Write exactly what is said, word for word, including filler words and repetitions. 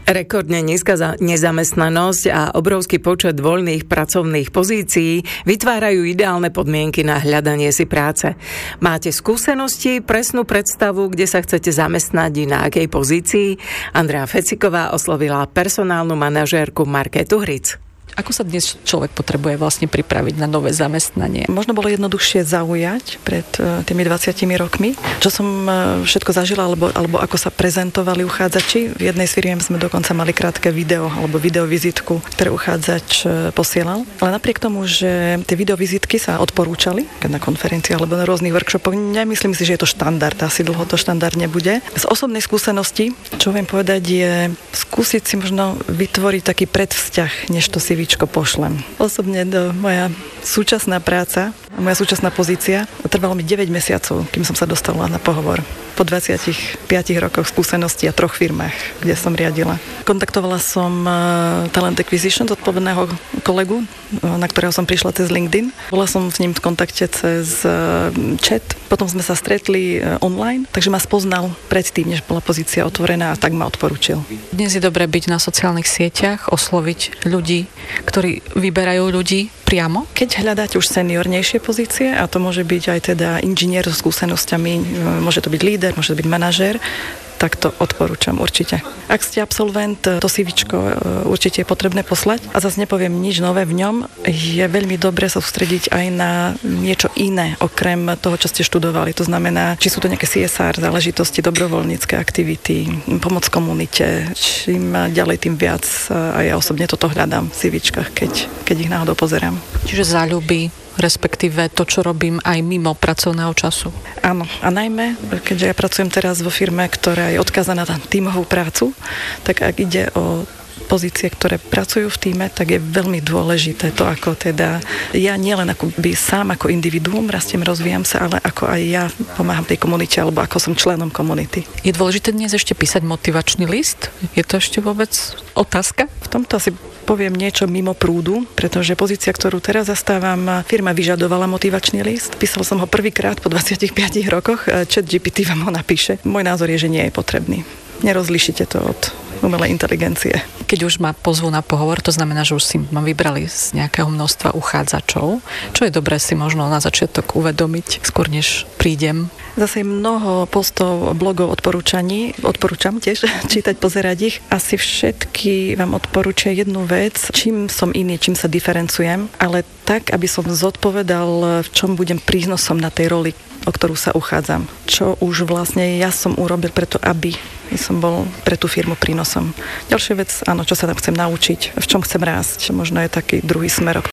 Rekordne nízka nezamestnanosť a obrovský počet voľných pracovných pozícií vytvárajú ideálne podmienky na hľadanie si práce. Máte skúsenosti, presnú predstavu, kde sa chcete zamestnať i na akej pozícii? Andrea Feciková oslovila personálnu manažérku Markétu Hric. Ako sa dnes človek potrebuje vlastne pripraviť na nové zamestnanie? Možno bolo jednoduchšie zaujať pred tými dvadsiatimi rokmi, čo som všetko zažila, alebo, alebo ako sa prezentovali uchádzači. V jednej z firiem sme dokonca mali krátke video, alebo videovizitku, ktoré uchádzač posielal. Ale napriek tomu, že tie videovizitky sa odporúčali na konferenciách alebo na rôznych workshopoch, nemyslím si, že je to štandard. Asi dlho to štandard nebude. Z osobnej skúsenosti, čo viem povedať, je skúsiť si možno vytvoriť taký predvzťah, než to si Víčko pošlem. Osobne do moja súčasná práca a moja súčasná pozícia trvalo mi deväť mesiacov, kým som sa dostala na pohovor. Po dvadsiatich piatich rokoch skúseností a troch firmách, kde som riadila. Kontaktovala som Talent Acquisition, zodpovedného kolegu, na ktorého som prišla cez LinkedIn. Bola som s ním v kontakte cez chat, potom sme sa stretli online, takže ma spoznal predtým, než bola pozícia otvorená, a tak ma odporúčil. Dnes je dobré byť na sociálnych sieťach, osloviť ľudí, ktorí vyberajú ľudí priamo? Keď hľadáte už seniornejšie pozície, a to môže byť aj teda inžinier so skúsenosťami, môže to byť líder, môže to byť manažér, tak to odporúčam určite. Ak ste absolvent, to CVčko určite je potrebné poslať a zase nepoviem nič nové v ňom. Je veľmi dobré sa sústrediť aj na niečo iné, okrem toho, čo ste študovali. To znamená, či sú to nejaké C S R záležitosti, dobrovoľnícke aktivity, pomoc komunite. Čím ďalej, tým viac. A ja osobne toto hľadám v CVčkách, keď, keď ich náhodou pozerám. Čiže záľuby, respektíve to, čo robím aj mimo pracovného času. Áno, a najmä, keďže ja pracujem teraz vo firme, ktorá je odkázaná na tímovú prácu, tak ak ide o pozície, ktoré pracujú v tíme, tak je veľmi dôležité to, ako teda ja nielen ako by sám ako individuum rastiem, rozvíjam sa, ale ako aj ja pomáham tej komunite, alebo ako som členom komunity. Je dôležité dnes ešte písať motivačný list? Je to ešte vôbec otázka? V tomto asi poviem niečo mimo prúdu, pretože pozícia, ktorú teraz zastávam, firma vyžadovala motivačný list. Písal som ho prvýkrát po dvadsiatich piatich rokoch, ChatGPT vám ho napíše. Môj názor je, že nie je potrebný. Nerozlišite to od umelej inteligencie. Keď už ma pozvú na pohovor, to znamená, že už si ma vybrali z nejakého množstva uchádzačov. Čo je dobré si možno na začiatok uvedomiť, skôr než prídem? Zase mnoho postov, blogov, odporúčaní. Odporúčam tiež čítať, pozerať ich. Asi všetky vám odporúčia jednu vec, čím som iný, čím sa diferencujem, ale tak, aby som zodpovedal, v čom budem prínosom na tej roli, o ktorú sa uchádzam. Čo už vlastne ja som urobil preto, aby som bol pre tú firmu prínosom. Ďalšia vec, áno, čo sa tam chcem naučiť, v čom chcem rásť. Možno je taký druhý smer,